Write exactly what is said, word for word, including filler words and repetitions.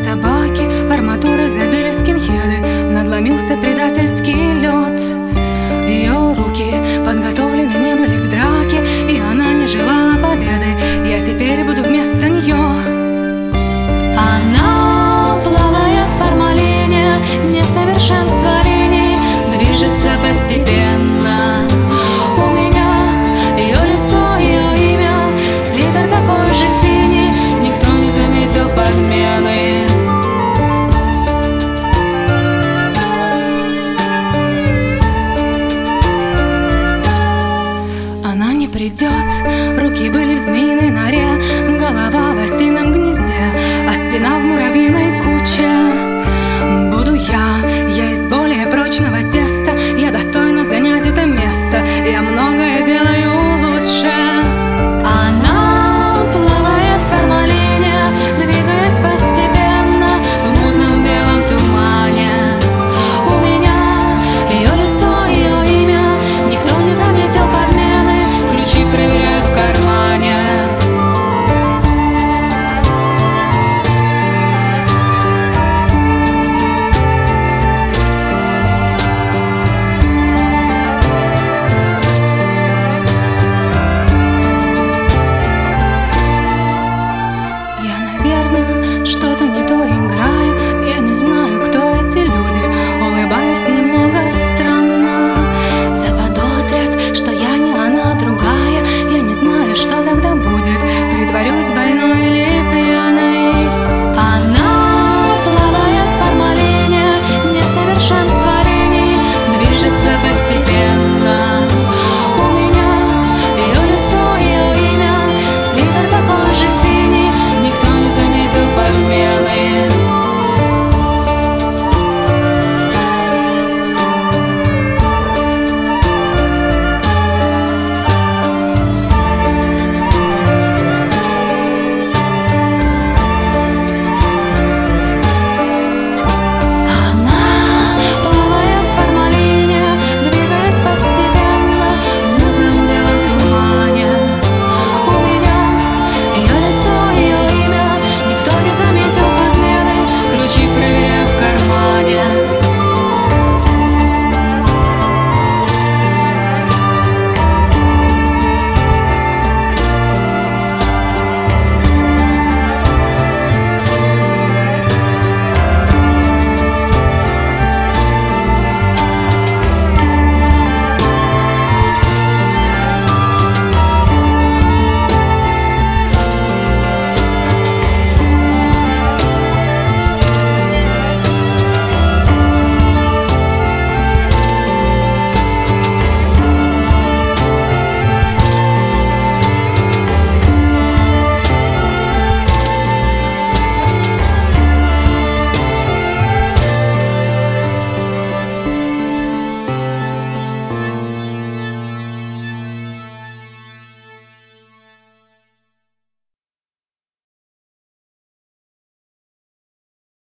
собаки, арматуры забили скинхеды, надломился предательский лед. Ее руки подготовлены не были к драке, и она не желала победы. Я теперь буду вместо нее. Она плавает в формалине, несовершенство линий движется постепенно. У меня ее лицо, ее имя, свитер такой же синий, никто не заметил подмены. Она не придет, руки были в змеиной норе, голова в осином гнезде, а спина в муравьиной куче.